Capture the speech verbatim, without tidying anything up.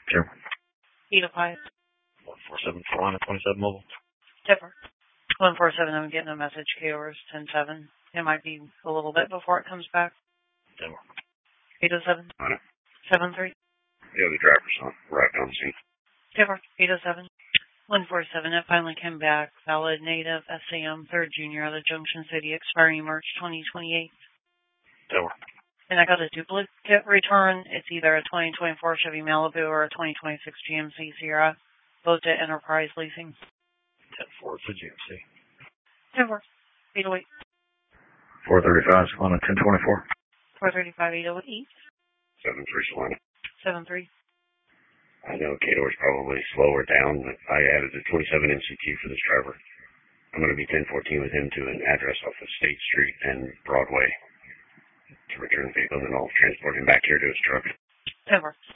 Sure. eight oh five. one four seven, Solana twenty-seven mobile. Denver. one four seven, I'm getting a message. K O R is ten seven. It might be a little bit before it comes back. Denver. eight oh seven. On it. seven three. Yeah, the driver's on. Right on the scene. Denver. eight oh seven. one four seven, it finally came back. Valid native S A M, third junior out of Junction City, expiring March twenty twenty-eight. Denver. And I got a duplicate return. It's either a twenty twenty-four Chevy Malibu or a twenty twenty-six G M C Sierra, both at Enterprise Leasing. ten four for G M C. Denver. eight oh eight. four thirty-five, Solana ten twenty-four. four thirty-five, eight oh eight. seven three, Solana. seven three. I know Cador's probably slower down, but I added a twenty-seven M C Q for this driver. I'm going to be ten fourteen with him to an address off of State Street and Broadway to return the vehicle, and I'll transport him back here to his truck. Denver.